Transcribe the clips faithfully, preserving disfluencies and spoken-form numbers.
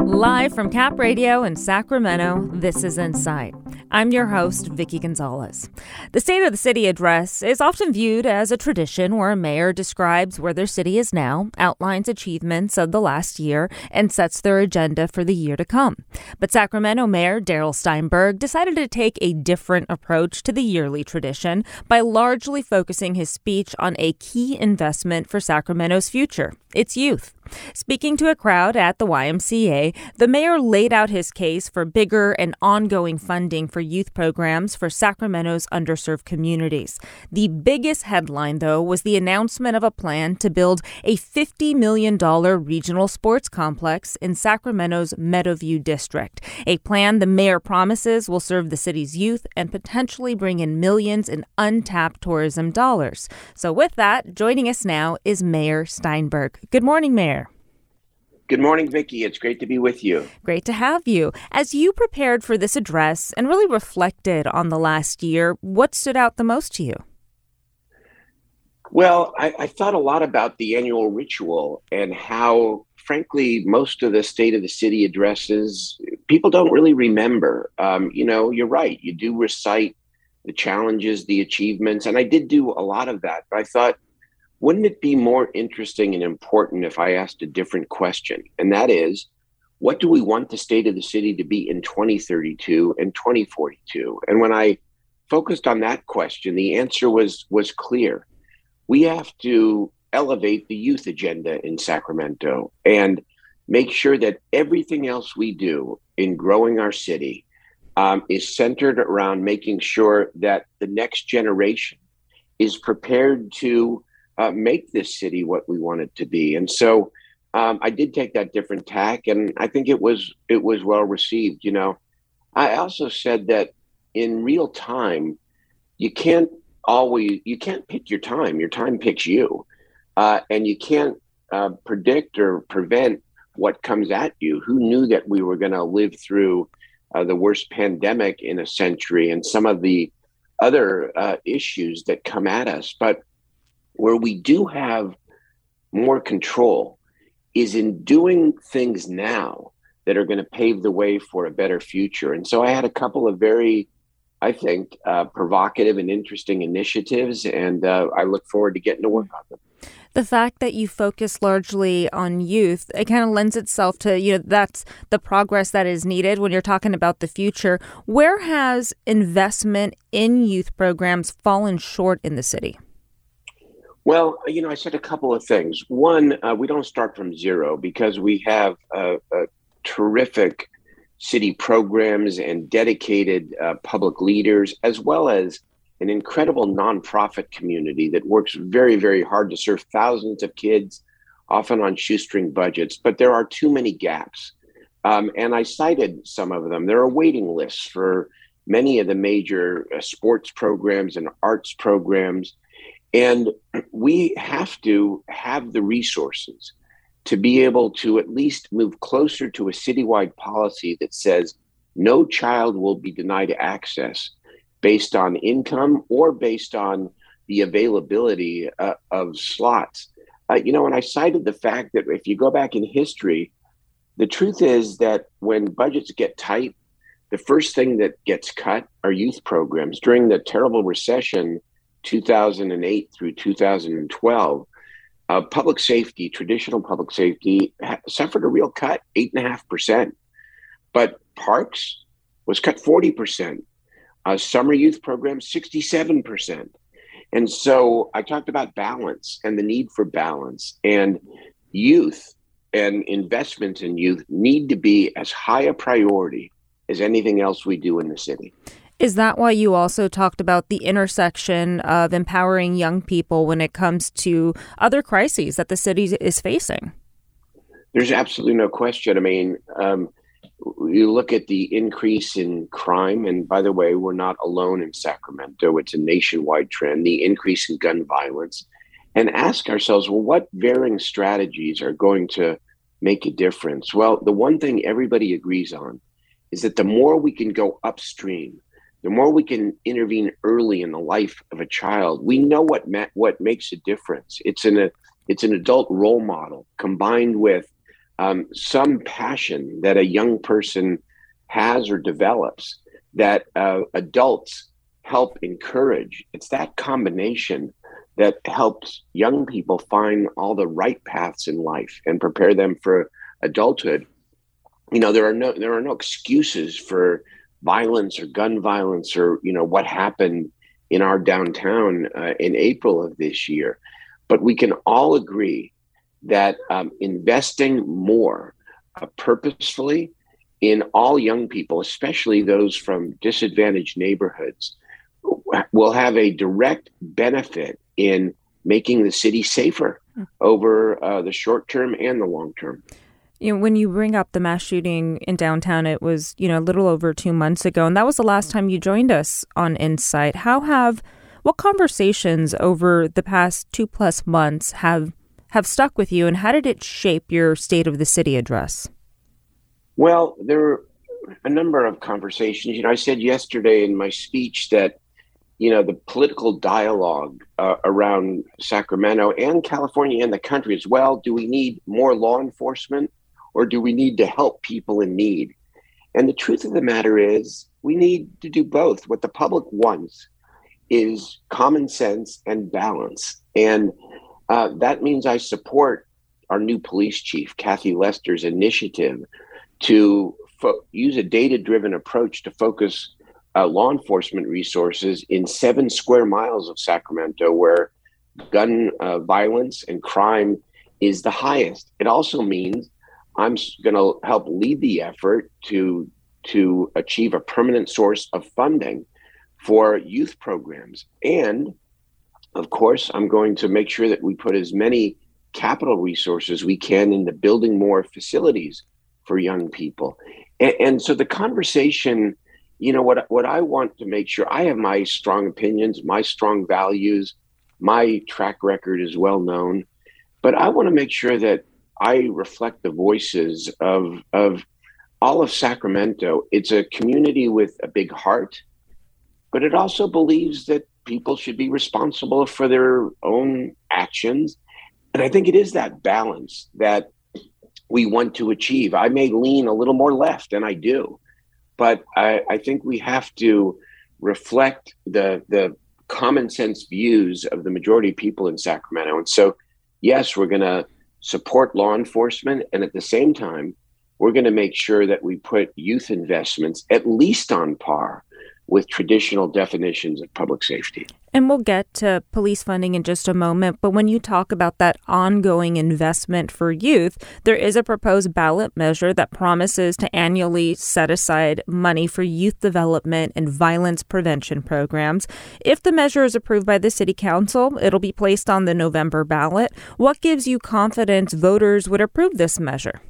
Live from Cap Radio in Sacramento, this is Insight. I'm your host, Vicky Gonzalez. The State of the City address is often viewed as a tradition where a mayor describes where their city is now, outlines achievements of the last year, and sets their agenda for the year to come. But Sacramento Mayor Darrell Steinberg decided to take a different approach to the yearly tradition by largely focusing his speech on a key investment for Sacramento's future, its youth. Speaking to a crowd at the Y M C A, the mayor laid out his case for bigger and ongoing funding for youth programs for Sacramento's underserved communities. The biggest headline, though, was the announcement of a plan to build a fifty million dollars regional sports complex in Sacramento's Meadowview district, a plan the mayor promises will serve the city's youth and potentially bring in millions in untapped tourism dollars. So with that, joining us now is Mayor Steinberg. Good morning, Mayor. Good morning, Vicki. It's great to be with you. Great to have you. As you prepared for this address and really reflected on the last year, what stood out the most to you? Well, I, I thought a lot about the annual ritual and how, frankly, most of the State of the City addresses, people don't really remember. Um, you know, you're right. You do recite the challenges, the achievements, and I did do a lot of that. But I thought, wouldn't it be more interesting and important if I asked a different question? And that is, what do we want the state of the city to be in twenty thirty-two and twenty forty-two? And when I focused on that question, the answer was, was clear. We have to elevate the youth agenda in Sacramento and make sure that everything else we do in growing our city um, is centered around making sure that the next generation is prepared to Uh, make this city what we want it to be. And so um, I did take that different tack, and I think it was it was well received. You know, I also said that in real time, you can't always you can't pick your time. Your time picks you, uh, and you can't uh, predict or prevent what comes at you. Who knew that we were going to live through uh, the worst pandemic in a century and some of the other uh, issues that come at us? But where we do have more control is in doing things now that are going to pave the way for a better future. And so I had a couple of very, I think, uh, provocative and interesting initiatives, and uh, I look forward to getting to work on them. The fact that you focus largely on youth, it kind of lends itself to, you know, that's the progress that is needed when you're talking about the future. Where has investment in youth programs fallen short in the city? Well, you know, I said a couple of things. One, uh, we don't start from zero because we have uh, uh, terrific city programs and dedicated uh, public leaders, as well as an incredible nonprofit community that works very, very hard to serve thousands of kids, often on shoestring budgets. But there are too many gaps. Um, and I cited some of them. There are waiting lists for many of the major uh, sports programs and arts programs. And we have to have the resources to be able to at least move closer to a citywide policy that says no child will be denied access based on income or based on the availability uh, of slots. Uh, you know, and I cited the fact that if you go back in history, the truth is that when budgets get tight, the first thing that gets cut are youth programs. During the terrible recession, two thousand eight through two thousand twelve, uh, public safety, traditional public safety, ha- suffered a real cut, eight and a half percent. But parks was cut forty percent. Uh, summer youth programs, sixty-seven percent. And so I talked about balance and the need for balance. And youth and investments in youth need to be as high a priority as anything else we do in the city. Is that why you also talked about the intersection of empowering young people when it comes to other crises that the city is facing? There's absolutely no question. I mean, um, you look at the increase in crime, and by the way, we're not alone in Sacramento. It's a nationwide trend, the increase in gun violence, and ask ourselves, well, what varying strategies are going to make a difference? Well, the one thing everybody agrees on is that the more we can go upstream, the more we can intervene early in the life of a child, we know what ma- what makes a difference. It's an a, it's an adult role model combined with um, some passion that a young person has or develops that uh, adults help encourage. It's that combination that helps young people find all the right paths in life and prepare them for adulthood. You know, there are no there are no excuses for violence or gun violence or, you know, what happened in our downtown uh, in April of this year. But we can all agree that um, investing more uh, purposefully in all young people, especially those from disadvantaged neighborhoods, will have a direct benefit in making the city safer over uh, the short term and the long term. You know, when you bring up the mass shooting in downtown, it was, you know, a little over two months ago, and that was the last time you joined us on Insight. How have, what conversations over the past two plus months have have stuck with you, and how did it shape your State of the City address? Well, there were a number of conversations. You know, I said yesterday in my speech that, you know, the political dialogue uh, around Sacramento and California and the country as well, do we need more law enforcement or do we need to help people in need? And the truth of the matter is we need to do both. What the public wants is common sense and balance. And uh, that means I support our new police chief, Kathy Lester's initiative to fo- use a data-driven approach to focus uh, law enforcement resources in seven square miles of Sacramento, where gun uh, violence and crime is the highest. It also means I'm going to help lead the effort to to achieve a permanent source of funding for youth programs. And of course, I'm going to make sure that we put as many capital resources we can into building more facilities for young people. And, and so the conversation, you know, what, what I want to make sure, I have my strong opinions, my strong values, my track record is well known, but I want to make sure that I reflect the voices of, of all of Sacramento. It's a community with a big heart, but it also believes that people should be responsible for their own actions. And I think it is that balance that we want to achieve. I may lean a little more left, and I do, but I, I think we have to reflect the, the common sense views of the majority of people in Sacramento. And so, yes, we're going to support law enforcement, and at the same time, we're going to make sure that we put youth investments at least on par with traditional definitions of public safety. And we'll get to police funding in just a moment, but when you talk about that ongoing investment for youth, there is a proposed ballot measure that promises to annually set aside money for youth development and violence prevention programs. If the measure is approved by the City Council, it'll be placed on the November ballot. What gives you confidence voters would approve this measure?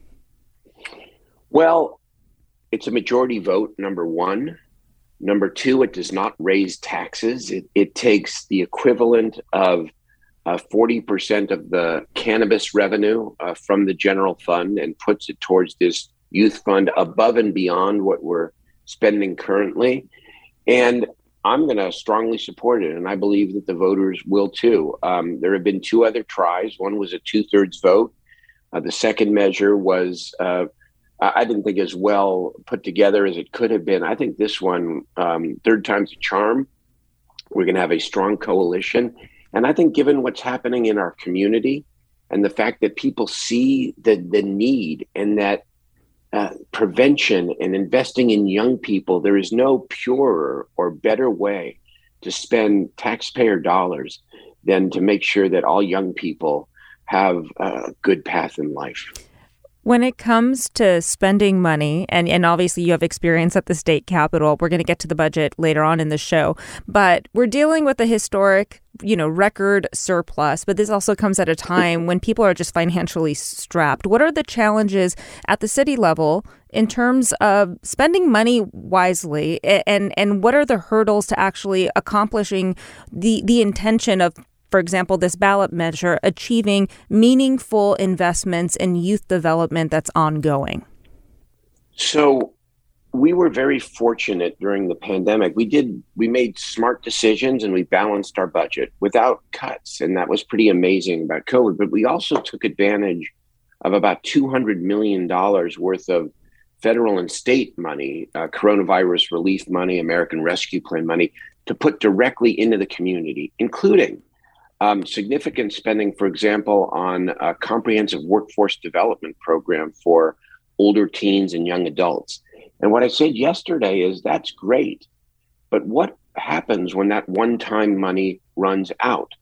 Well, it's a majority vote, number one. Number two, it does not raise taxes. It, it takes the equivalent of uh, forty percent of the cannabis revenue uh, from the general fund and puts it towards this youth fund above and beyond what we're spending currently. And I'm going to strongly support it, and I believe that the voters will too. Um, there have been two other tries. One was a two-thirds vote. Uh, the second measure was uh, I didn't think as well put together as it could have been. I think this one, um, third time's a charm. We're going to have a strong coalition. And I think given what's happening in our community and the fact that people see the, the need and that uh, prevention and investing in young people, there is no purer or better way to spend taxpayer dollars than to make sure that all young people have a good path in life. When it comes to spending money, and, and obviously you have experience at the state capitol, we're going to get to the budget later on in the show, but we're dealing with a historic, you know, record surplus, but this also comes at a time when people are just financially strapped. What are the challenges at the city level in terms of spending money wisely, and, and what are the hurdles to actually accomplishing the, the intention of, for example, this ballot measure, achieving meaningful investments in youth development that's ongoing? So we were very fortunate during the pandemic. We did, we made smart decisions and we balanced our budget without cuts. And that was pretty amazing about COVID. But we also took advantage of about two hundred million dollars worth of federal and state money, uh, coronavirus relief money, American Rescue Plan money, to put directly into the community, including um, significant spending, for example, on a comprehensive workforce development program for older teens and young adults. And what I said yesterday is that's great, but what happens when that one-time money runs out?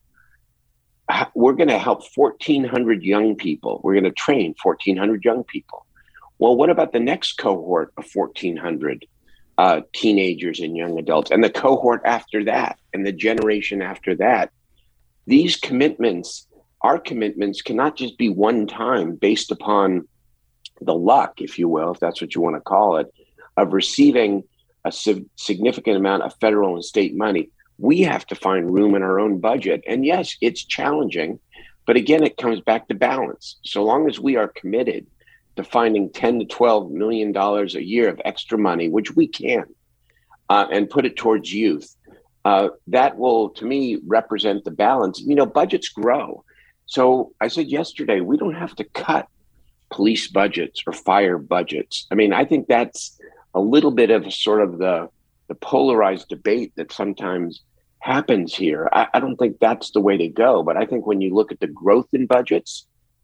We're going to help fourteen hundred young people. We're going to train fourteen hundred young people. Well, what about the next cohort of fourteen hundred uh, teenagers and young adults, and the cohort after that, and the generation after that? These commitments, our commitments, cannot just be one time based upon the luck, if you will, if that's what you want to call it, of receiving a significant amount of federal and state money. We have to find room in our own budget. And yes, it's challenging, but again, it comes back to balance. So long as we are committed to finding ten to twelve million dollars a year of extra money, which we can, uh, and put it towards youth, uh, that will, to me, represent the balance. You know, budgets grow. So I said yesterday, we don't have to cut police budgets or fire budgets. I mean, I think that's a little bit of sort of the, the polarized debate that sometimes happens here. I, I don't think that's the way to go. But I think when you look at the growth in budgets,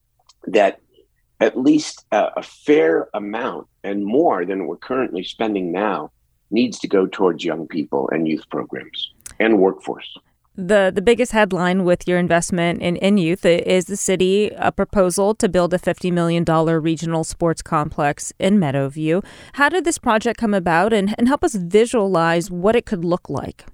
that at least a, a fair amount and more than we're currently spending now needs to go towards young people and youth programs and workforce. The the biggest headline with your investment in, in youth is the city, a proposal to build a fifty million dollars regional sports complex in Meadowview. How did this project come about, and, and help us visualize what it could look like?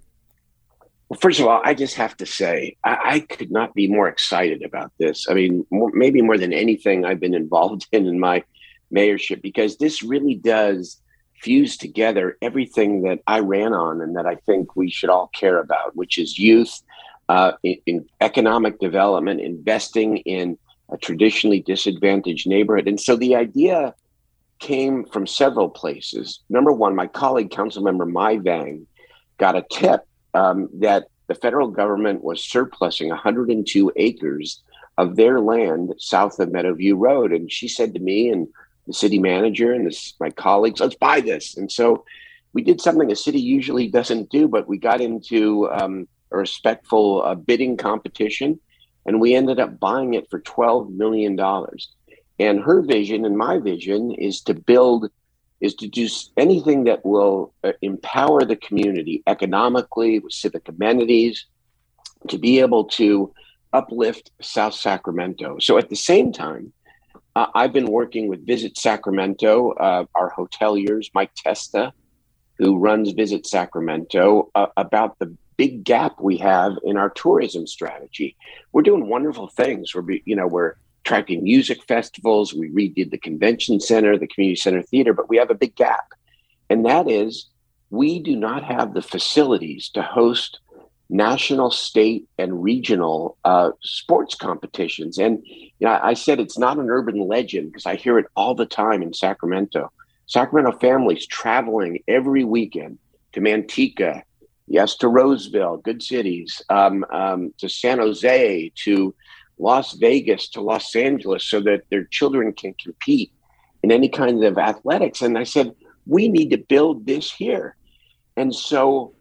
Well, first of all, I just have to say, I, I could not be more excited about this. I mean, more, maybe more than anything I've been involved in in my mayorship, because this really does fuse together everything that I ran on and that I think we should all care about, which is youth, uh, in, in economic development, investing in a traditionally disadvantaged neighborhood. And so the idea came from several places. Number one, my colleague, Councilmember Mai Vang, got a tip um, that the federal government was surplusing one hundred two acres of their land south of Meadowview Road. And she said to me and the city manager and this, my colleagues, let's buy this. And so we did something a city usually doesn't do, but we got into um, a respectful uh, bidding competition, and we ended up buying it for twelve million dollars. And her vision and my vision is to build, is to do anything that will uh, empower the community economically with civic amenities, to be able to uplift South Sacramento. So at the same time, Uh, I've been working with Visit Sacramento, uh, our hoteliers, Mike Testa, who runs Visit Sacramento, uh, about the big gap we have in our tourism strategy. We're doing wonderful things. We're, you know, we're attracting music festivals. We redid the convention center, the community center theater, but we have a big gap. And that is, we do not have the facilities to host national, state, and regional uh, sports competitions. And you know, I said it's not an urban legend because I hear it all the time in Sacramento. Sacramento families traveling every weekend to Manteca, yes, to Roseville, good cities, um, um, to San Jose, to Las Vegas, to Los Angeles, so that their children can compete in any kind of athletics. And I said, we need to build this here. And so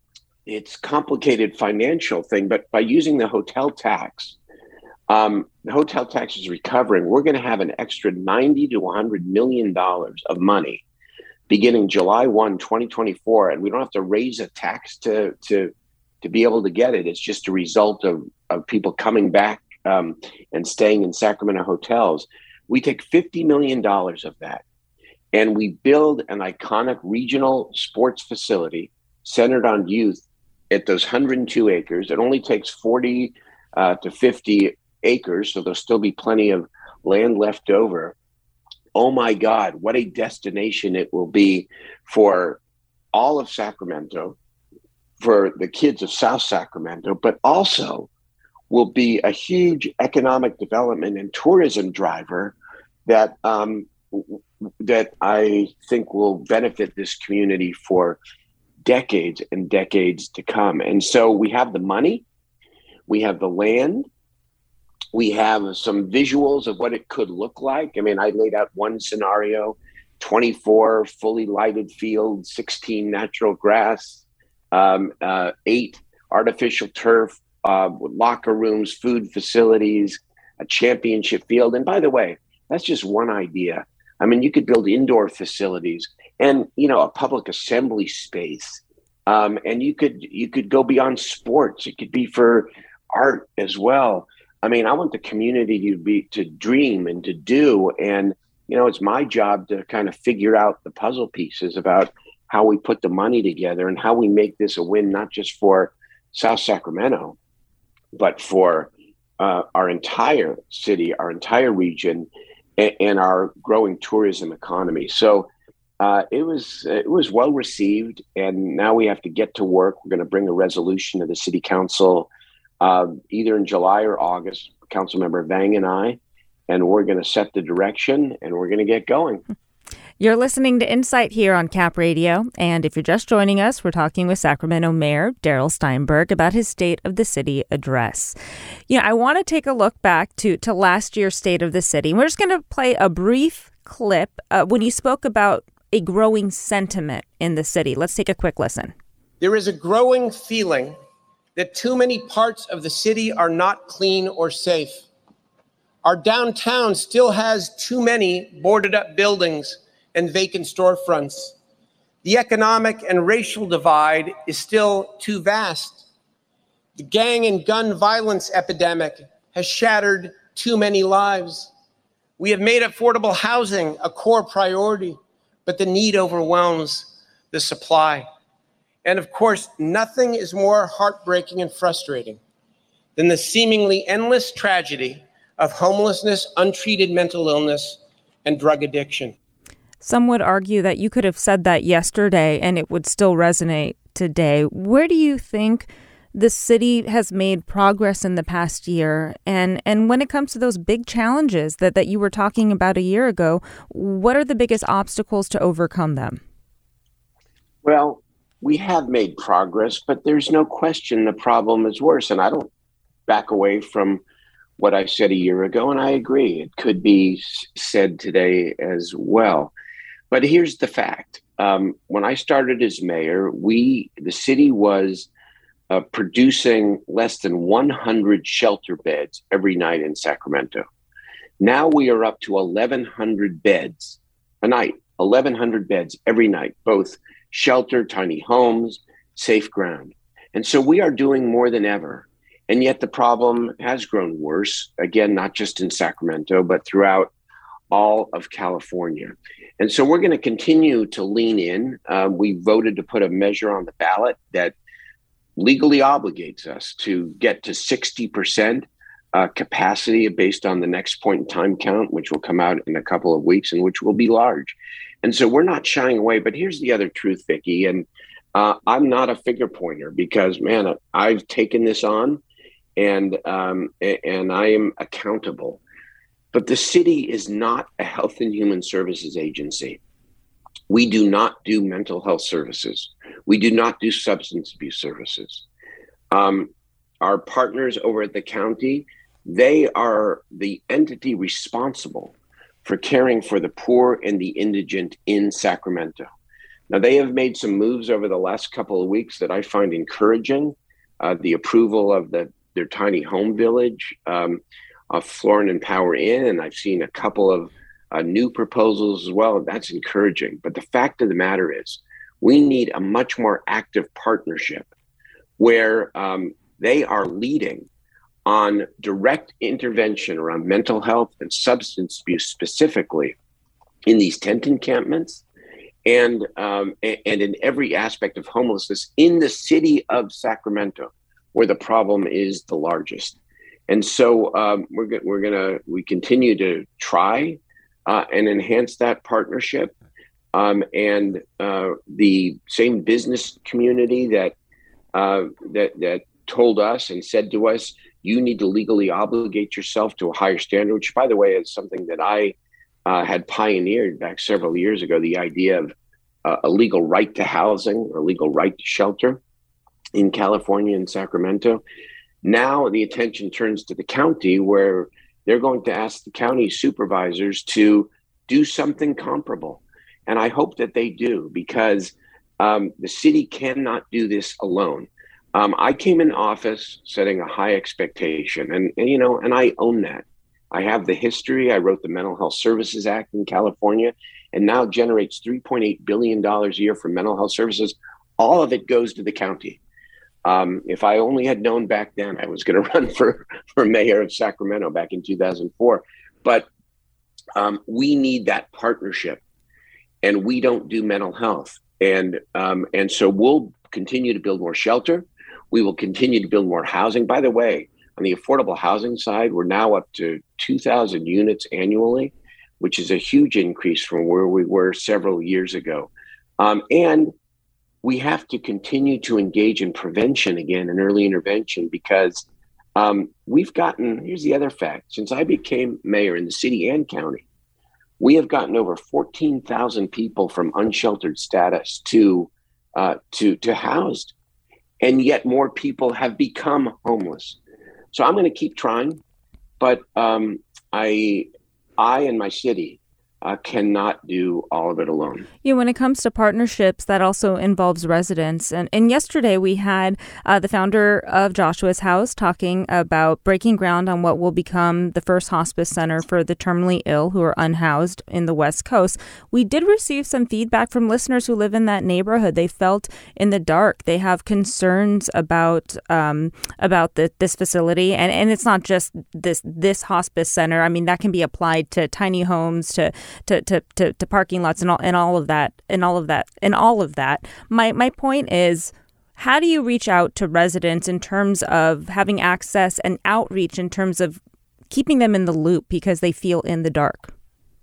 it's complicated financial thing, but by using the hotel tax, um, the hotel tax is recovering. We're going to have an extra ninety to one hundred million dollars of money beginning July first, twenty twenty-four. And we don't have to raise a tax to, to, to be able to get it. It's just a result of, of people coming back um, and staying in Sacramento hotels. We take fifty million dollars of that and we build an iconic regional sports facility centered on youth at those one hundred two acres. It only takes forty uh, to fifty acres, so there'll still be plenty of land left over. Oh my God, what a destination it will be for all of Sacramento, for the kids of South Sacramento, but also will be a huge economic development and tourism driver that um, that I think will benefit this community for decades and decades to come. And so we have the money, we have the land, We have some visuals of what it could look like. I mean, I laid out one scenario, twenty-four fully lighted fields, sixteen natural grass, um, uh, eight artificial turf, uh, locker rooms, food facilities, a championship field. And by the way, that's just one idea. I mean, you could build indoor facilities and, you know, a public assembly space. Um, and you could you could go beyond sports. It could be for art as well. I mean, I want the community to be to dream and to do. And, you know, it's my job to kind of figure out the puzzle pieces about how we put the money together and how we make this a win, not just for South Sacramento, but for uh, our entire city, our entire region, and, and our growing tourism economy. So uh, it was it was well received. And now we have to get to work. We're going to bring a resolution to the city council Uh, either in July or August, Councilmember Vang and I, and we're going to set the direction and we're going to get going. You're listening to Insight here on Cap Radio. And if you're just joining us, we're talking with Sacramento Mayor Darrell Steinberg about his State of the City address. You know, I want to take a look back to, to last year's State of the City. We're just going to play a brief clip uh, when you spoke about a growing sentiment in the city. Let's take a quick listen. There is a growing feeling that too many parts of the city are not clean or safe. Our downtown still has too many boarded up buildings and vacant storefronts. The economic and racial divide is still too vast. The gang and gun violence epidemic has shattered too many lives. We have made affordable housing a core priority, but the need overwhelms the supply. And of course, nothing is more heartbreaking and frustrating than the seemingly endless tragedy of homelessness, untreated mental illness, and drug addiction. Some would argue that you could have said that yesterday and it would still resonate today. Where do you think the city has made progress in the past year? And and when it comes to those big challenges that, that you were talking about a year ago, what are the biggest obstacles to overcome them? Well, we have made progress, but there's no question the problem is worse. And I don't back away from what I said a year ago, and I agree. It could be said today as well. But here's the fact. Um, when I started as mayor, we, the city was uh, producing less than one hundred shelter beds every night in Sacramento. Now we are up to eleven hundred beds a night, eleven hundred beds every night, both shelter, tiny homes, safe ground. And so we are doing more than ever. And yet the problem has grown worse, again, not just in Sacramento, but throughout all of California. And so we're going to continue to lean in. Uh, we voted to put a measure on the ballot that legally obligates us to get to sixty percent uh, capacity based on the next point in time count, which will come out in a couple of weeks and which will be large. And so we're not shying away. But here's the other truth, Vicki, and uh, I'm not a figure pointer because, man, I've taken this on and um, and I am accountable. But the city is not a health and human services agency. We do not do mental health services. We do not do substance abuse services. Um, our partners over at the county, they are the entity responsible for caring for the poor and the indigent in Sacramento. Now, they have made some moves over the last couple of weeks that I find encouraging. Uh, the approval of the their tiny home village um, of Florin and Power Inn, and I've seen a couple of uh, new proposals as well. That's encouraging. But the fact of the matter is, we need a much more active partnership where um, they are leading on direct intervention around mental health and substance abuse specifically in these tent encampments and um, and in every aspect of homelessness in the city of Sacramento, where the problem is the largest. And so um, we're go- we're gonna we continue to try uh, and enhance that partnership. Um, and uh, the same business community that uh, that that told us and said to us, you need to legally obligate yourself to a higher standard, which, by the way, is something that I uh, had pioneered back several years ago, the idea of uh, a legal right to housing or legal right to shelter in California and Sacramento. Now the attention turns to the county, where they're going to ask the county supervisors to do something comparable. And I hope that they do, because um, the city cannot do this alone. Um, I came in office setting a high expectation, and, and, you know, and I own that. I have the history. I wrote the Mental Health Services Act in California, and now generates three point eight billion dollars a year for mental health services. All of it goes to the county. Um, if I only had known back then, I was going to run for, for mayor of Sacramento back in two thousand four. But um, we need that partnership, and we don't do mental health. And um, and so we'll continue to build more shelter. We will continue to build more housing. By the way, on the affordable housing side, we're now up to two thousand units annually, which is a huge increase from where we were several years ago. Um, and we have to continue to engage in prevention again and early intervention, because um, we've gotten, here's the other fact, since I became mayor in the city and county, we have gotten over fourteen thousand people from unsheltered status to uh, to to housed, and yet more people have become homeless. So I'm going to keep trying, but um, I, I and my city uh, cannot do all of it alone. Yeah, when it comes to partnerships, that also involves residents. And, and yesterday we had uh, the founder of Joshua's House talking about breaking ground on what will become the first hospice center for the terminally ill who are unhoused in the West Coast. We did receive some feedback from listeners who live in that neighborhood. They felt in the dark. They have concerns about um, about the, this facility. And, and it's not just this this hospice center. I mean, that can be applied to tiny homes, to To, to, to, to parking lots and all and all of that and all of that and all of that. My my point is, how do you reach out to residents in terms of having access and outreach in terms of keeping them in the loop because they feel in the dark?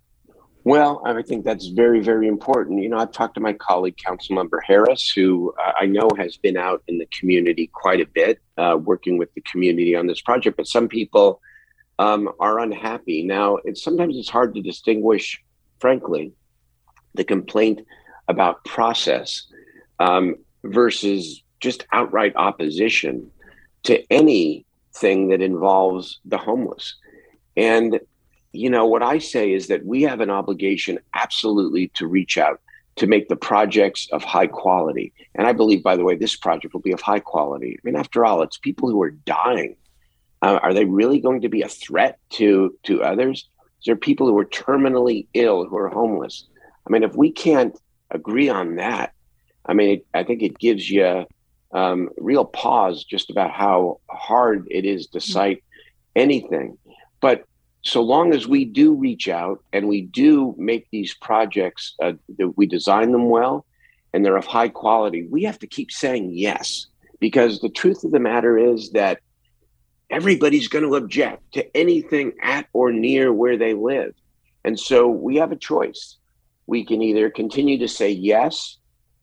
Well, I think that's very, very important. You know, I've talked to my colleague, Councilmember Harris, who uh, I know has been out in the community quite a bit, uh, working with the community on this project. But some people Um, are unhappy. Now, it's sometimes it's hard to distinguish, frankly, the complaint about process um, versus just outright opposition to anything that involves the homeless. And, you know, what I say is that we have an obligation absolutely to reach out to make the projects of high quality. And I believe, by the way, this project will be of high quality. I mean, after all, it's people who are dying. Uh, are they really going to be a threat to to others? There are people who are terminally ill, who are homeless. I mean, if we can't agree on that, I mean, it, I think it gives you um, real pause just about how hard it is to cite anything. But so long as we do reach out and we do make these projects, uh, that we design them well and they're of high quality, we have to keep saying yes, because the truth of the matter is that everybody's going to object to anything at or near where they live. And so we have a choice. We can either continue to say yes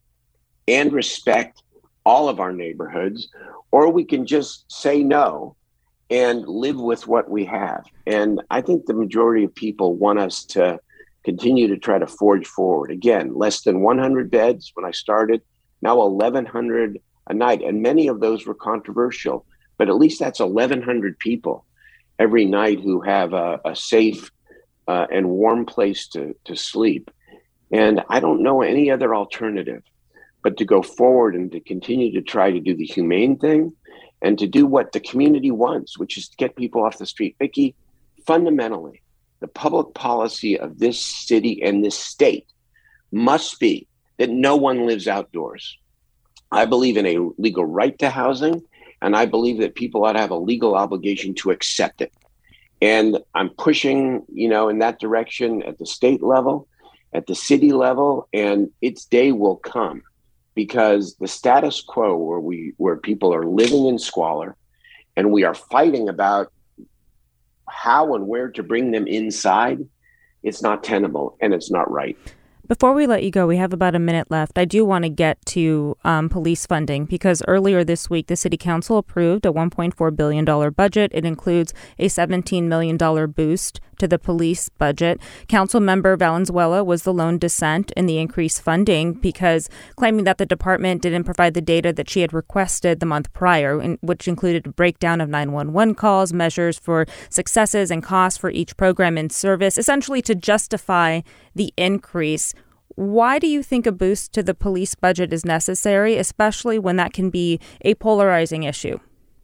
and respect all of our neighborhoods, or we can just say no and live with what we have. And I think the majority of people want us to continue to try to forge forward. Again, less than one hundred beds when I started, now eleven hundred a night. And many of those were controversial. But at least that's eleven hundred people every night who have a, a safe uh, and warm place to, to sleep. And I don't know any other alternative but to go forward and to continue to try to do the humane thing and to do what the community wants, which is to get people off the street. Vicki, fundamentally, the public policy of this city and this state must be that no one lives outdoors. I believe in a legal right to housing. And I believe that people ought to have a legal obligation to accept it. And I'm pushing, you know, in that direction at the state level, at the city level, and its day will come, because the status quo where we where people are living in squalor and we are fighting about how and where to bring them inside, it's not tenable and it's not right. Before we let you go, we have about a minute left. I do want to get to um, police funding, because earlier this week, the City Council approved a one point four billion dollars budget. It includes a seventeen million dollars boost to the police budget. Councilmember Valenzuela was the lone dissent in the increased funding because claiming that the department didn't provide the data that she had requested the month prior, which included a breakdown of nine one one calls, measures for successes and costs for each program in service, essentially to justify the increase. Why do you think a boost to the police budget is necessary, especially when that can be a polarizing issue?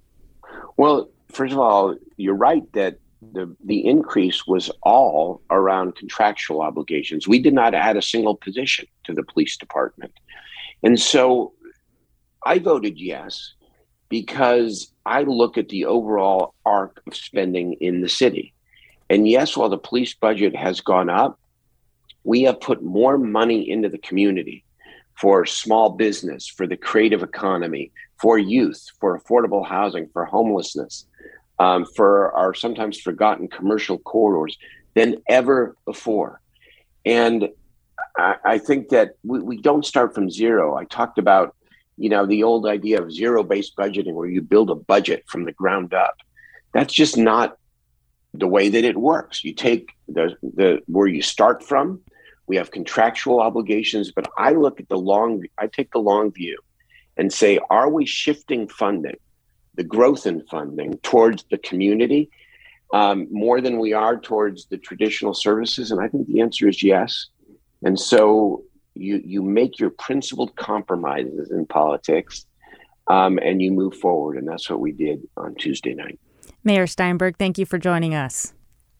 Well, first of all, you're right that the, the increase was all around contractual obligations. We did not add a single position to the police department. And so I voted yes because I look at the overall arc of spending in the city. And yes, while the police budget has gone up, we have put more money into the community for small business, for the creative economy, for youth, for affordable housing, for homelessness, um, for our sometimes forgotten commercial corridors than ever before. And I, I think that we, we don't start from zero. I talked about, you know, the old idea of zero-based budgeting where you build a budget from the ground up. That's just not the way that it works. You take the the where you start from. We have contractual obligations, but I look at the long, I take the long view and say, are we shifting funding, the growth in funding towards the community um, more than we are towards the traditional services? And I think the answer is yes. And so you, you make your principled compromises in politics um, and you move forward. And that's what we did on Tuesday night. Mayor Steinberg, thank you for joining us.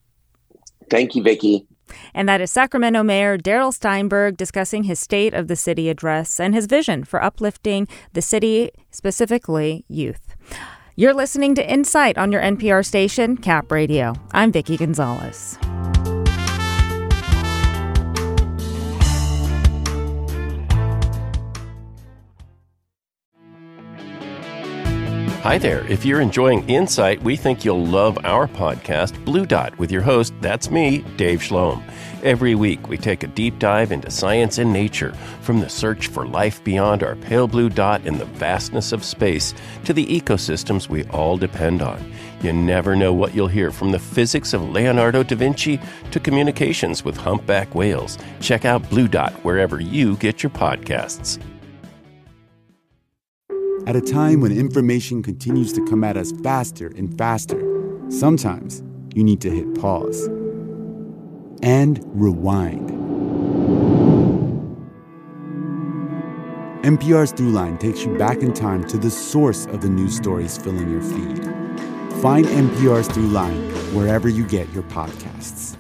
Thank you, Vicki. And that is Sacramento Mayor Darrell Steinberg discussing his State of the City address and his vision for uplifting the city, specifically youth. You're listening to Insight on your N P R station, Cap Radio. I'm Vicki Gonzalez. Hi there. If you're enjoying Insight, we think you'll love our podcast, Blue Dot, with your host, that's me, Dave Schloem. Every week, we take a deep dive into science and nature, from the search for life beyond our pale blue dot in the vastness of space to the ecosystems we all depend on. You never know what you'll hear, from the physics of Leonardo da Vinci to communications with humpback whales. Check out Blue Dot wherever you get your podcasts. At a time when information continues to come at us faster and faster, sometimes you need to hit pause and rewind. N P R's Throughline takes you back in time to the source of the news stories filling your feed. Find N P R's Throughline wherever you get your podcasts.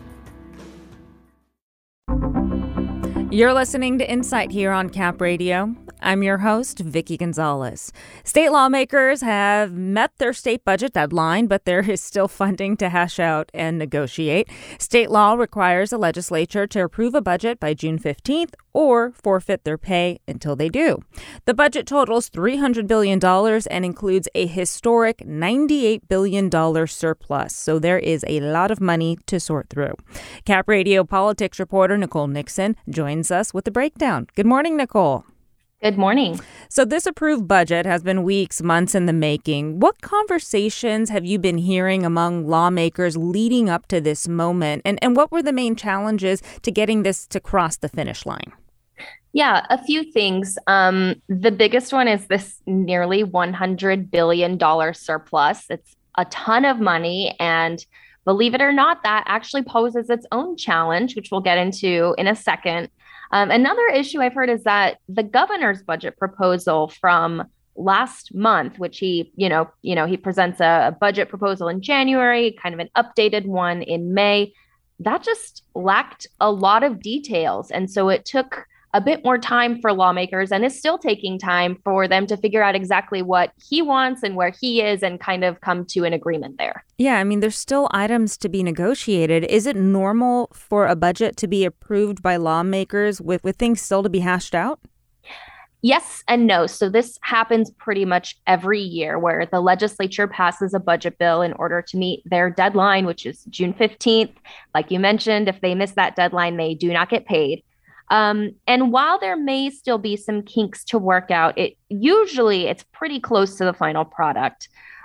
You're listening to Insight here on Cap Radio. I'm your host, Vicki Gonzalez. State lawmakers have met their state budget deadline, but there is still funding to hash out and negotiate. State law requires the legislature to approve a budget by June fifteenth or forfeit their pay until they do. The budget totals three hundred billion dollars and includes a historic ninety-eight billion dollars surplus, so there is a lot of money to sort through. Cap Radio politics reporter Nicole Nixon joins us with the breakdown. Good morning, Nicole. Good morning. So this approved budget has been weeks, months in the making. What conversations have you been hearing among lawmakers leading up to this moment? And, and what were the main challenges to getting this to cross the finish line? Yeah, a few things. Um, the biggest one is this nearly one hundred billion dollars surplus. It's a ton of money. And believe it or not, that actually poses its own challenge, which we'll get into in a second. Um, another issue I've heard is that the governor's budget proposal from last month, which he, you know, you know, he presents a, a budget proposal in January, kind of an updated one in May, that just lacked a lot of details. And so it took a bit more time for lawmakers, and is still taking time for them to figure out exactly what he wants and where he is and kind of come to an agreement there. Yeah, I mean, there's still items to be negotiated. Is it normal for a budget to be approved by lawmakers with, with things still to be hashed out? Yes and no. So this happens pretty much every year where the legislature passes a budget bill in order to meet their deadline, which is June fifteenth. Like you mentioned, if they miss that deadline, they do not get paid. Um, and while there may still be some kinks to work out, it usually it's pretty close to the final product.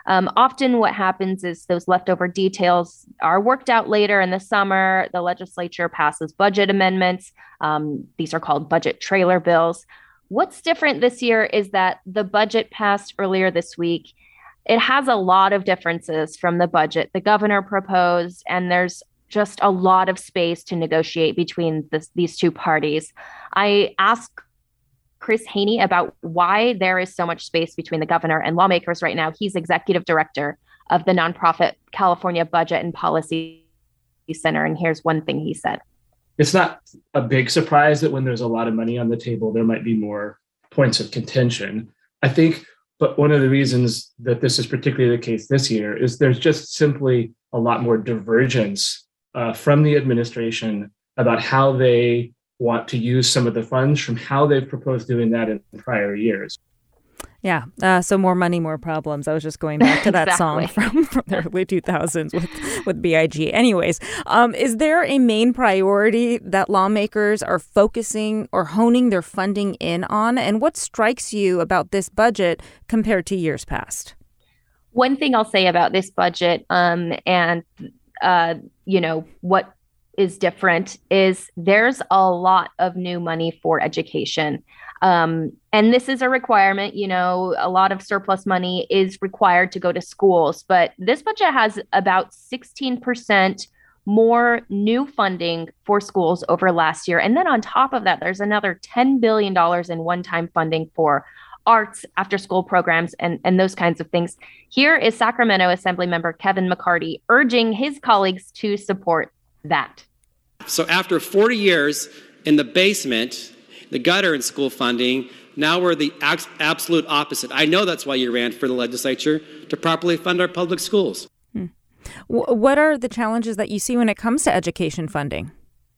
Um, often what happens is those leftover details are worked out later in the summer. The legislature passes budget amendments. Um, these are called budget trailer bills. What's different this year is that the budget passed earlier this week. It has a lot of differences from the budget the governor proposed, and there's just a lot of space to negotiate between this, these two parties. I asked Chris Haney about why there is so much space between the governor and lawmakers right now. He's executive director of the nonprofit California Budget and Policy Center, and here's one thing he said. It's not a big surprise that when there's a lot of money on the table, there might be more points of contention. I think, but one of the reasons that this is particularly the case this year is there's just simply a lot more divergence uh, from the administration about how they want to use some of the funds from how they've proposed doing that in prior years. Yeah. Uh, so more money, more problems. I was just going back to that exactly. song from, from the early two thousands with, with B I G. Anyways, um, is there a main priority that lawmakers are focusing or honing their funding in on? And what strikes you about this budget compared to years past? One thing I'll say about this budget um, and, uh, you know, what is different is there's a lot of new money for education. Um, and this is a requirement, you know, a lot of surplus money is required to go to schools, but this budget has about sixteen percent more new funding for schools over last year. And then on top of that, there's another ten billion dollars in one-time funding for arts, after-school programs, and, and those kinds of things. Here is Sacramento Assemblymember Kevin McCarty urging his colleagues to support that. So after forty years in the basement, the gutter in school funding, now we're the ex- absolute opposite. I know that's why you ran for the legislature, to properly fund our public schools. Hmm. W- what are the challenges that you see when it comes to education funding?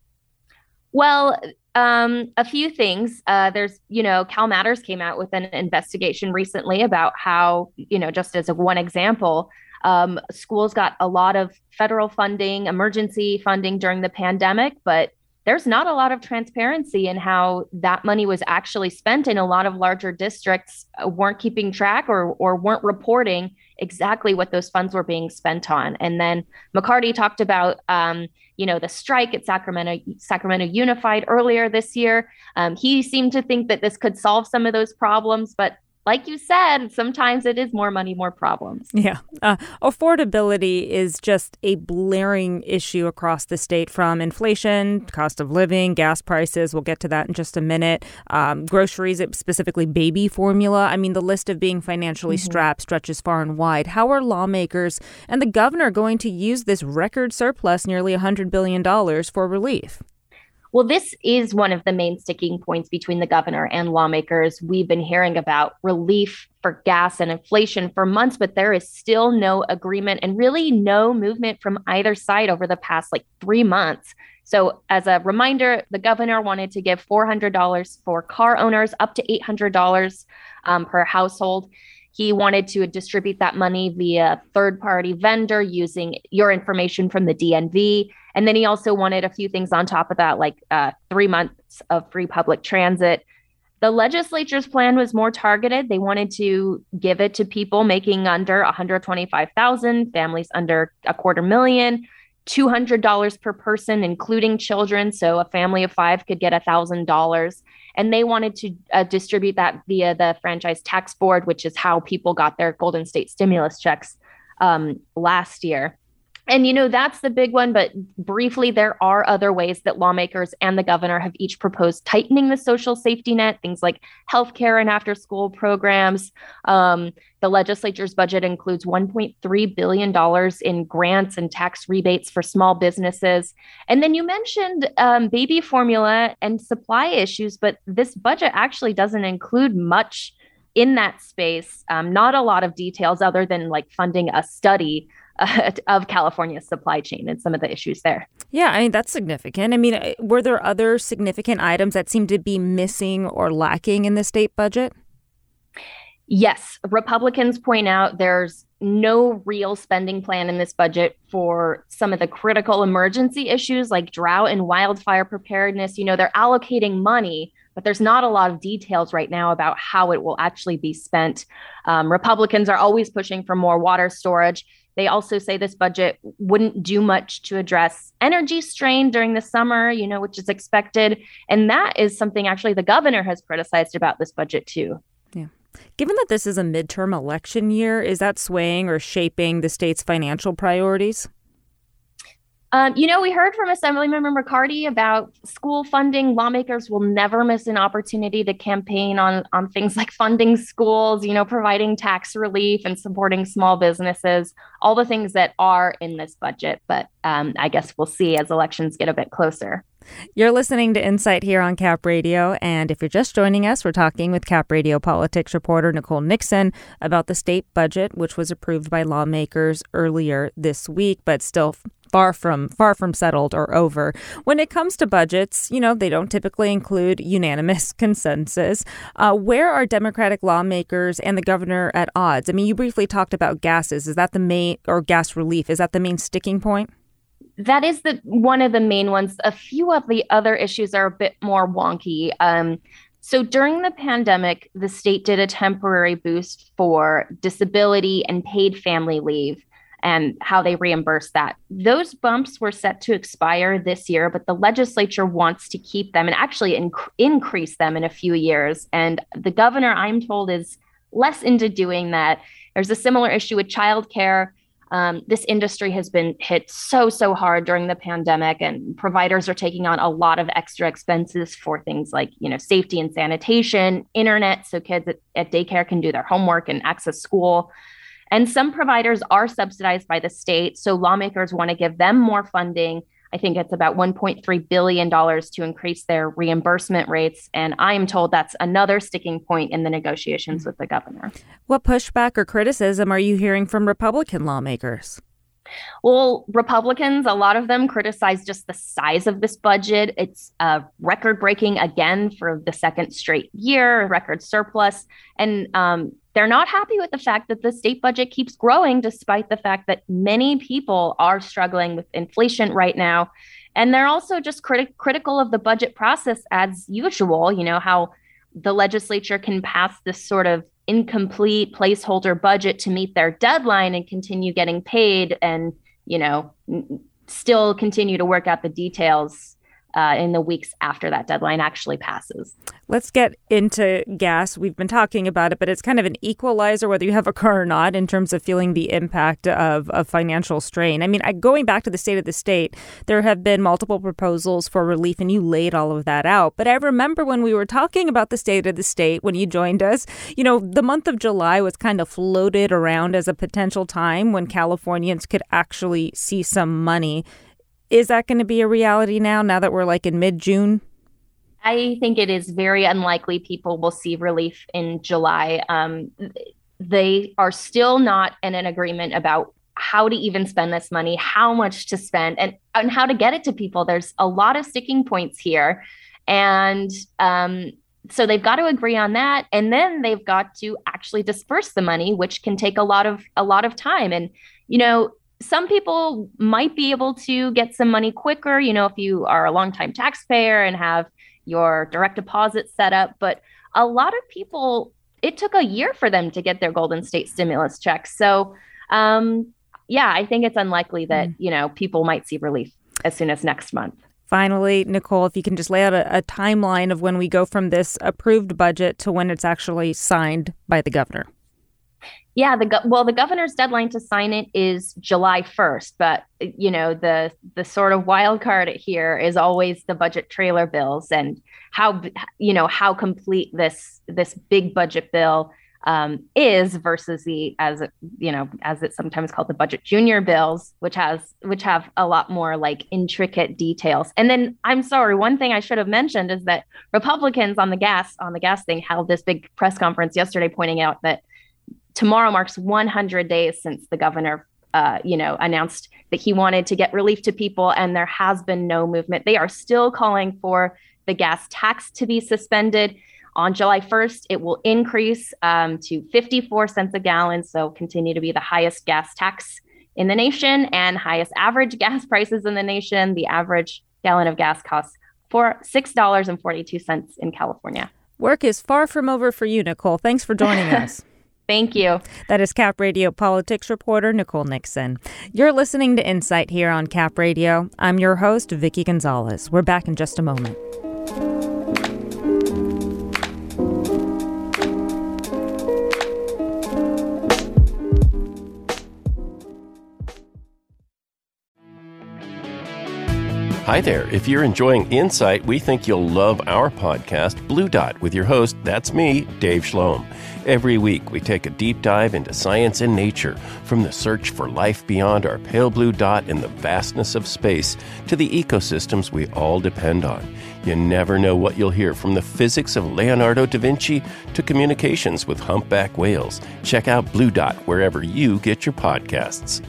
Well, um, a few things. Uh, there's, you know, Cal Matters came out with an investigation recently about how, you know, just as a one example, um, schools got a lot of federal funding, emergency funding during the pandemic, but there's not a lot of transparency in how that money was actually spent, and a lot of larger districts weren't keeping track or or weren't reporting exactly what those funds were being spent on. And then McCarty talked about, um, you know, the strike at Sacramento Sacramento Unified earlier this year. Um, he seemed to think that this could solve some of those problems, but like you said, sometimes it is more money, more problems. Yeah. Uh, affordability is just a blaring issue across the state, from inflation, cost of living, gas prices. We'll get to that in just a minute. Um, groceries, specifically baby formula. I mean, the list of being financially mm-hmm. strapped stretches far and wide. How are lawmakers and the governor going to use this record surplus, nearly one hundred billion dollars, for relief? Well, this is one of the main sticking points between the governor and lawmakers. We've been hearing about relief for gas and inflation for months, but there is still no agreement and really no movement from either side over the past like three months. So as a reminder, the governor wanted to give four hundred dollars for car owners, up to eight hundred dollars um, per household. He wanted to distribute that money via third-party vendor using your information from the D M V. And then he also wanted a few things on top of that, like uh, three months of free public transit. The legislature's plan was more targeted. They wanted to give it to people making under one hundred twenty-five thousand dollars, families under a quarter million, two hundred dollars per person, including children. So a family of five could get one thousand dollars. And they wanted to uh, distribute that via the Franchise Tax Board, which is how people got their Golden State stimulus checks um, last year. And, you know, that's the big one. But briefly, there are other ways that lawmakers and the governor have each proposed tightening the social safety net, things like healthcare and after school programs. Um, the legislature's budget includes one point three billion dollars in grants and tax rebates for small businesses. And then you mentioned um, baby formula and supply issues, but this budget actually doesn't include much in that space. Um, not a lot of details other than like funding a study Uh, of California's supply chain and some of the issues there. Yeah, I mean, that's significant. I mean, were there other significant items that seem to be missing or lacking in the state budget? Yes. Republicans point out there's no real spending plan in this budget for some of the critical emergency issues like drought and wildfire preparedness. You know, they're allocating money, but there's not a lot of details right now about how it will actually be spent. Um, Republicans are always pushing for more water storage. They also say this budget wouldn't do much to address energy strain during the summer, you know, which is expected. And that is something actually the governor has criticized about this budget, too. Yeah. Given that this is a midterm election year, is that swaying or shaping the state's financial priorities? Um, you know, we heard from Assemblymember McCarty about school funding. Lawmakers will never miss an opportunity to campaign on, on things like funding schools, you know, providing tax relief and supporting small businesses, all the things that are in this budget. But um, I guess we'll see as elections get a bit closer. You're listening to Insight here on Cap Radio, and if you're just joining us, we're talking with Cap Radio politics reporter Nicole Nixon about the state budget, which was approved by lawmakers earlier this week, but still far from far from settled or over. When it comes to budgets, you know, they don't typically include unanimous consensus. Uh, where are Democratic lawmakers and the governor at odds? I mean, you briefly talked about gases. Is that the main, or gas relief? Is that the main sticking point? That is the one of the main ones. A few of the other issues are a bit more wonky. Um, so during the pandemic, the state did a temporary boost for disability and paid family leave and how they reimburse that. Those bumps were set to expire this year, but the legislature wants to keep them and actually inc- increase them in a few years. And the governor, I'm told, is less into doing that. There's a similar issue with childcare. Um, this industry has been hit so, so hard during the pandemic, and providers are taking on a lot of extra expenses for things like, you know, safety and sanitation, internet, so kids at, at daycare can do their homework and access school. And some providers are subsidized by the state, so lawmakers want to give them more funding. I think it's about one point three billion dollars to increase their reimbursement rates. And I am told that's another sticking point in the negotiations with the governor. What pushback or criticism are you hearing from Republican lawmakers? Well, Republicans, a lot of them criticize just the size of this budget. It's uh, record-breaking again for the second straight year, record surplus. And um, they're not happy with the fact that the state budget keeps growing, despite the fact that many people are struggling with inflation right now. And they're also just criti- critical of the budget process as usual, you know, how the legislature can pass this sort of incomplete placeholder budget to meet their deadline and continue getting paid and, you know, n- still continue to work out the details uh, in the weeks after that deadline actually passes. Let's get into gas. We've been talking about it, but it's kind of an equalizer, whether you have a car or not, in terms of feeling the impact of, of financial strain. I mean, I, going back to the state of the state, there have been multiple proposals for relief, and you laid all of that out. But I remember when we were talking about the state of the state, when you joined us, you know, the month of July was kind of floated around as a potential time when Californians could actually see some money. Is that going to be a reality now, now that we're like in mid-June? I think it is very unlikely people will see relief in July. Um, they are still not in an agreement about how to even spend this money, how much to spend, and, and how to get it to people. There's a lot of sticking points here. And um, so they've got to agree on that. And then they've got to actually disperse the money, which can take a lot of a lot of time. And, you know, some people might be able to get some money quicker, you know, if you are a longtime taxpayer and have your direct deposit set up. But a lot of people, it took a year for them to get their Golden State stimulus checks. So, um, yeah, I think it's unlikely that, you know, people might see relief as soon as next month. Finally, Nicole, if you can just lay out a, a timeline of when we go from this approved budget to when it's actually signed by the governor. Yeah, the go- well, the governor's deadline to sign it is July first, but you know the the sort of wild card here is always the budget trailer bills and how you know how complete this this big budget bill um, is versus the as it, you know as it's sometimes called the budget junior bills, which has which have a lot more like intricate details. And then I'm sorry, one thing I should have mentioned is that Republicans on the gas on the gas thing held this big press conference yesterday, pointing out that tomorrow marks one hundred days since the governor, uh, you know, announced that he wanted to get relief to people, and there has been no movement. They are still calling for the gas tax to be suspended. On July first, it will increase um, to fifty-four cents a gallon, so continue to be the highest gas tax in the nation and highest average gas prices in the nation. The average gallon of gas costs for six dollars and forty-two cents in California. Work is far from over for you, Nicole. Thanks for joining us. Thank you. That is Cap Radio politics reporter Nicole Nixon. You're listening to Insight here on Cap Radio. I'm your host, Vicky Gonzalez. We're back in just a moment. Hi there. If you're enjoying Insight, we think you'll love our podcast, Blue Dot, with your host, that's me, Dave Schloem. Every week, we take a deep dive into science and nature, from the search for life beyond our pale blue dot in the vastness of space to the ecosystems we all depend on. You never know what you'll hear, from the physics of Leonardo da Vinci to communications with humpback whales. Check out Blue Dot wherever you get your podcasts.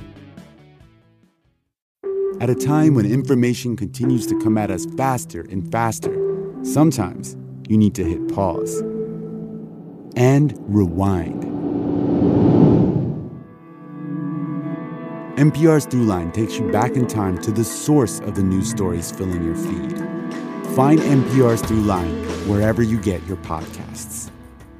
At a time when information continues to come at us faster and faster, sometimes you need to hit pause and rewind. N P R's Throughline takes you back in time to the source of the news stories filling your feed. Find N P R's Throughline wherever you get your podcasts.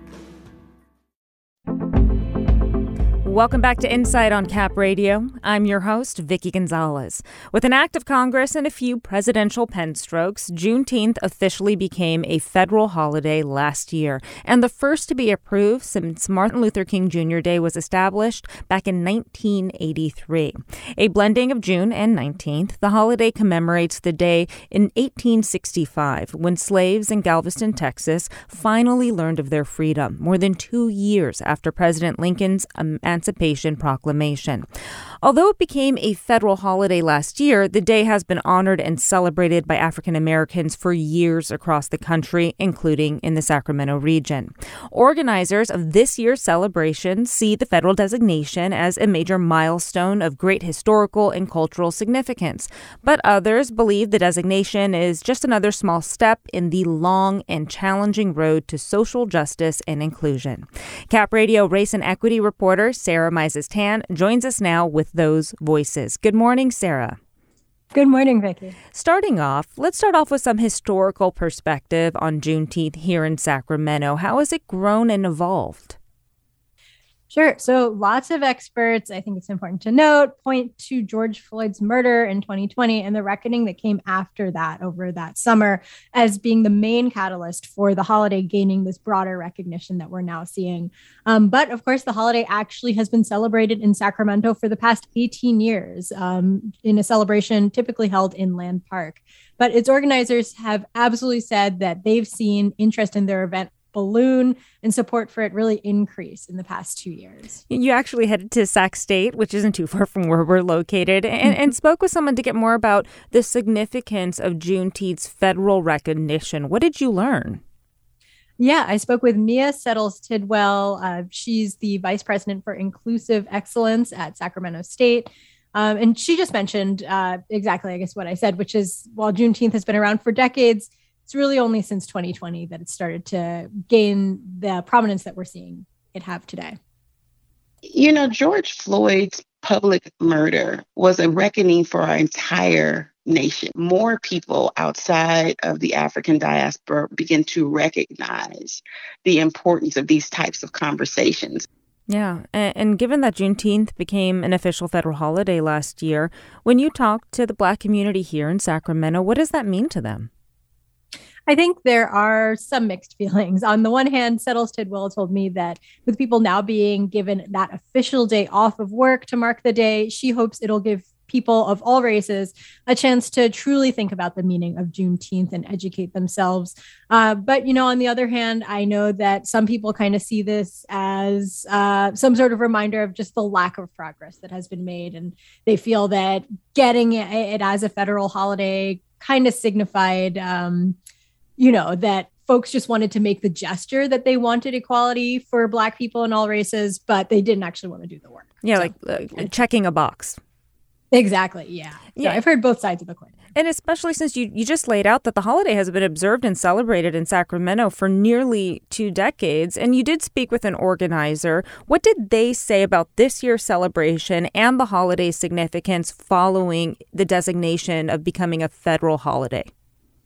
Welcome back to Insight on Cap Radio. I'm your host, Vicky Gonzalez. With an act of Congress and a few presidential pen strokes, Juneteenth officially became a federal holiday last year, and the first to be approved since Martin Luther King Junior Day was established back in nineteen eighty-three. A blending of June and nineteenth, the holiday commemorates the day in eighteen sixty-five when slaves in Galveston, Texas, finally learned of their freedom, more than two years after President Lincoln's Emancipation Proclamation. Although it became a federal holiday last year, the day has been honored and celebrated by African Americans for years across the country, including in the Sacramento region. Organizers of this year's celebration see the federal designation as a major milestone of great historical and cultural significance, but others believe the designation is just another small step in the long and challenging road to social justice and inclusion. Cap Radio race and equity reporter Sarah Mises-Tan joins us now with those voices. Good morning, Sarah. Good morning, Vicki. Starting off, let's start off with some historical perspective on Juneteenth here in Sacramento. How has it grown and evolved? Sure. So lots of experts, I think it's important to note, point to George Floyd's murder in twenty twenty and the reckoning that came after that over that summer as being the main catalyst for the holiday gaining this broader recognition that we're now seeing. Um, but of course, the holiday actually has been celebrated in Sacramento for the past eighteen years um, in a celebration typically held in Land Park. But its organizers have absolutely said that they've seen interest in their event balloon and support for it really increase in the past two years. You actually headed to Sac State, which isn't too far from where we're located, and, and spoke with someone to get more about the significance of Juneteenth's federal recognition. What did you learn? Yeah, I spoke with Mia Settles Tidwell. Uh, she's the vice president for inclusive excellence at Sacramento State. Um, and she just mentioned uh, exactly, I guess, what I said, which is while Juneteenth has been around for decades, it's really only since twenty twenty that it started to gain the prominence that we're seeing it have today. You know, George Floyd's public murder was a reckoning for our entire nation. More people outside of the African diaspora begin to recognize the importance of these types of conversations. Yeah, and, and given that Juneteenth became an official federal holiday last year, when you talk to the Black community here in Sacramento, what does that mean to them? I think there are some mixed feelings. On the one hand, Settles Tidwell told me that with people now being given that official day off of work to mark the day, she hopes it'll give people of all races a chance to truly think about the meaning of Juneteenth and educate themselves. Uh, but, you know, on the other hand, I know that some people kind of see this as uh, some sort of reminder of just the lack of progress that has been made. And they feel that getting it as a federal holiday kind of signified um, you know, that folks just wanted to make the gesture that they wanted equality for Black people in all races, but they didn't actually want to do the work. Yeah, so, like uh, checking a box. Exactly. Yeah. Yeah. So I've heard both sides of the coin. And especially since you, you just laid out that the holiday has been observed and celebrated in Sacramento for nearly two decades. And you did speak with an organizer. What did they say about this year's celebration and the holiday's significance following the designation of becoming a federal holiday?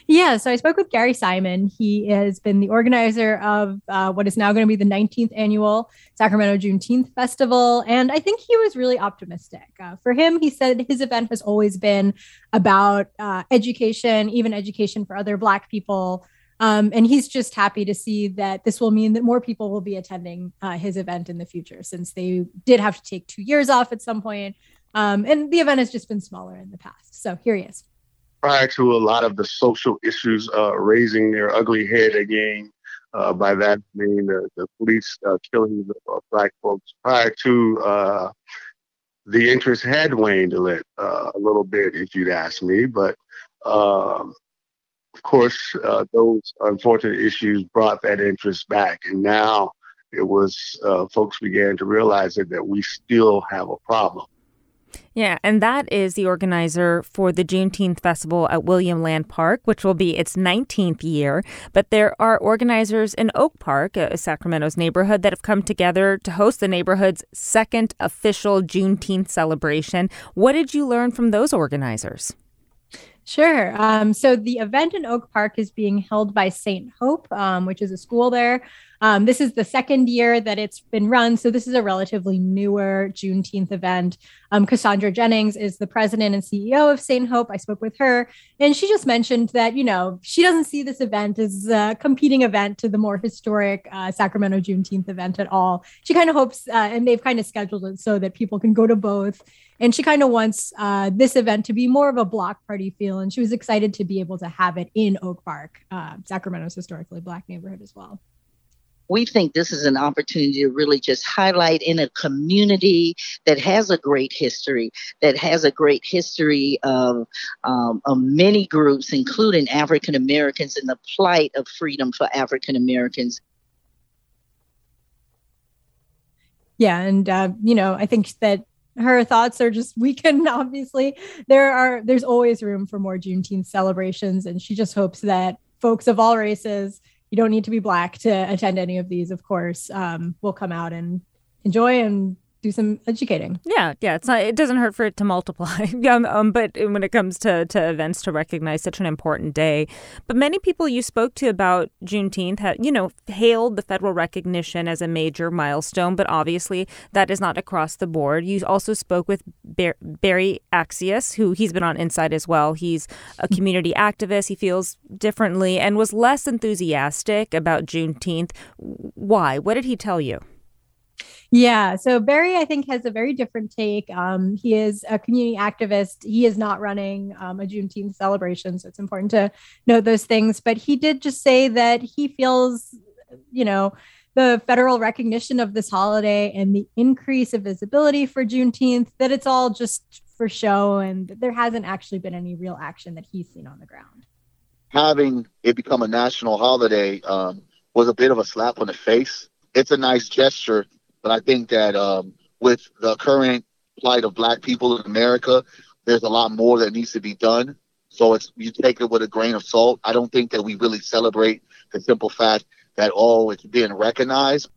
Yeah, so I spoke with Gary Simon. He has been the organizer of uh, what is now going to be the nineteenth annual Sacramento Juneteenth Festival. And I think he was really optimistic. Uh, for him, he said his event has always been about uh, education, even education for other Black people. Um, and he's just happy to see that this will mean that more people will be attending uh, his event in the future, since they did have to take two years off at some point. Um, and the event has just been smaller in the past. So here he is. Prior to a lot of the social issues uh, raising their ugly head again, uh, by that I mean the, the police uh, killing the, uh, Black folks, prior to uh, the interest had waned a, lit, uh, a little bit, if you'd ask me. But um, of course, uh, those unfortunate issues brought that interest back. And now it was uh, folks began to realize that, that we still have a problem. Yeah, and that is the organizer for the Juneteenth Festival at William Land Park, which will be its nineteenth year. But there are organizers in Oak Park, uh, Sacramento's neighborhood, that have come together to host the neighborhood's second official Juneteenth celebration. What did you learn from those organizers? Sure. Um, so the event in Oak Park is being held by Saint Hope, um, which is a school there. Um, this is the second year that it's been run. So this is a relatively newer Juneteenth event. Um, Cassandra Jennings is the president and C E O of Saint Hope. I spoke with her, and she just mentioned that, you know, she doesn't see this event as a competing event to the more historic uh, Sacramento Juneteenth event at all. She kind of hopes, uh, and they've kind of scheduled it so that people can go to both. And she kind of wants uh, this event to be more of a block party feel. And she was excited to be able to have it in Oak Park, uh, Sacramento's historically Black neighborhood as well. We think this is an opportunity to really just highlight in a community that has a great history, that has a great history of, um, of many groups, including African Americans, and the plight of freedom for African Americans. Yeah, and, uh, you know, I think that her thoughts are just, we can obviously, there are, there's always room for more Juneteenth celebrations. And she just hopes that folks of all races, you don't need to be Black to attend any of these, of course, um, will come out and enjoy and do some educating. Yeah, yeah, it's not. It doesn't hurt for it to multiply. um, um, but when it comes to, to events to recognize such an important day, but many people you spoke to about Juneteenth have, you know, hailed the federal recognition as a major milestone, but obviously that is not across the board. You also spoke with Bar- Barry Axius, who he's been on Inside as well. He's a community activist. He feels differently and was less enthusiastic about Juneteenth. Why? What did he tell you? Yeah, so Barry, I think, has a very different take. Um, he is a community activist. He is not running um, a Juneteenth celebration, so it's important to note those things. But he did just say that he feels, you know, the federal recognition of this holiday and the increase of visibility for Juneteenth, that it's all just for show, and that there hasn't actually been any real action that he's seen on the ground. Having it become a national holiday um, was a bit of a slap on the face. It's a nice gesture. But I think that um, with the current plight of Black people in America, there's a lot more that needs to be done. So it's you take it with a grain of salt. I don't think that we really celebrate the simple fact that, oh, it's being recognized.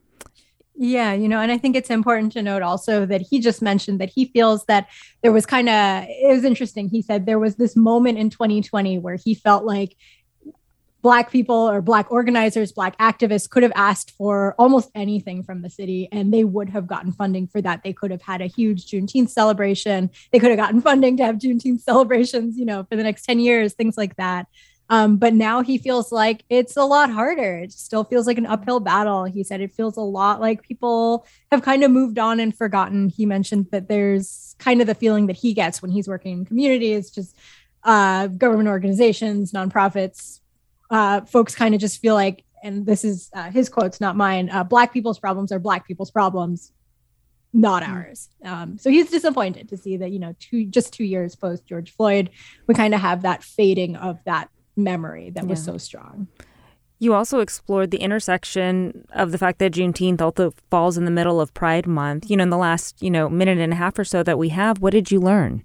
Yeah, you know, and I think it's important to note also that he just mentioned that he feels that there was kind of, it was interesting. He said there was this moment in twenty twenty where he felt like Black people or Black organizers, Black activists could have asked for almost anything from the city and they would have gotten funding for that. They could have had a huge Juneteenth celebration. They could have gotten funding to have Juneteenth celebrations, you know, for the next ten years, things like that. Um, but now he feels like it's a lot harder. It still feels like an uphill battle. He said it feels a lot like people have kind of moved on and forgotten. He mentioned that there's kind of the feeling that he gets when he's working in communities, just uh, government organizations, nonprofits, Uh, folks kind of just feel like, and this is uh, his quotes, not mine, uh, Black people's problems are Black people's problems, not ours. Um, so he's disappointed to see that, you know, two just two years post George Floyd, we kind of have that fading of that memory that was yeah. so strong. You also explored the intersection of the fact that Juneteenth also falls in the middle of Pride Month. You know, in the last, you know, minute and a half or so that we have, what did you learn?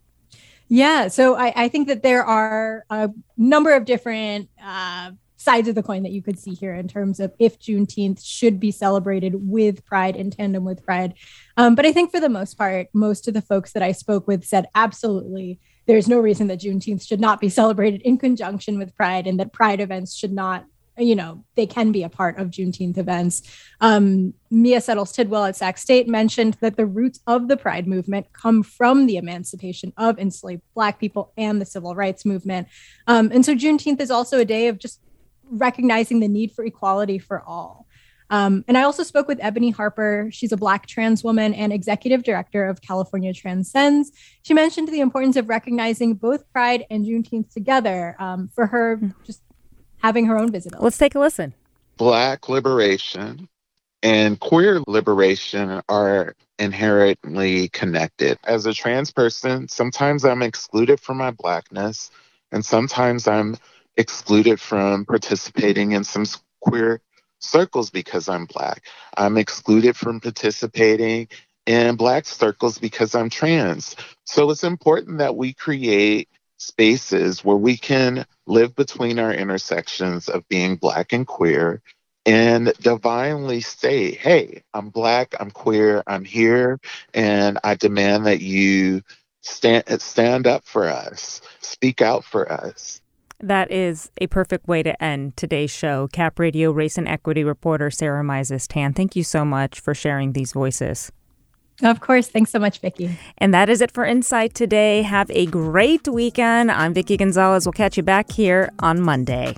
Yeah, so I, I think that there are a number of different uh, sides of the coin that you could see here in terms of if Juneteenth should be celebrated with Pride, in tandem with Pride. Um, but I think for the most part, most of the folks that I spoke with said absolutely there's no reason that Juneteenth should not be celebrated in conjunction with Pride, and that Pride events should not, you know, they can be a part of Juneteenth events. Um, Mia Settles Tidwell at Sac State mentioned that the roots of the Pride movement come from the emancipation of enslaved Black people and the civil rights movement. Um, and so Juneteenth is also a day of just recognizing the need for equality for all. Um, and I also spoke with Ebony Harper. She's a Black trans woman and executive director of California Transcends. She mentioned the importance of recognizing both Pride and Juneteenth together um, for her just having her own visibility. Let's take a listen. Black liberation and queer liberation are inherently connected. As a trans person, sometimes I'm excluded from my Blackness, and sometimes I'm excluded from participating in some queer circles because I'm Black. I'm excluded from participating in Black circles because I'm trans. So it's important that we create spaces where we can live between our intersections of being Black and queer and divinely say, hey, I'm Black, I'm queer, I'm here, and I demand that you stand, stand up for us, speak out for us. That is a perfect way to end today's show. Cap Radio race and equity reporter Sarah Mizes-Tan, thank you so much for sharing these voices. Of course. Thanks so much, Vicki. And that is it for Insight today. Have a great weekend. I'm Vicki Gonzalez. We'll catch you back here on Monday.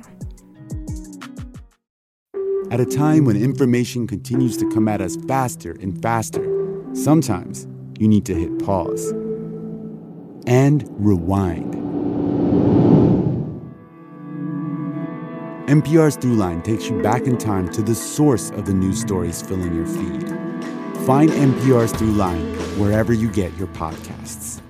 At a time when information continues to come at us faster and faster, sometimes you need to hit pause and rewind. N P R's Throughline takes you back in time to the source of the news stories filling your feed. Find N P R's Throughline wherever you get your podcasts.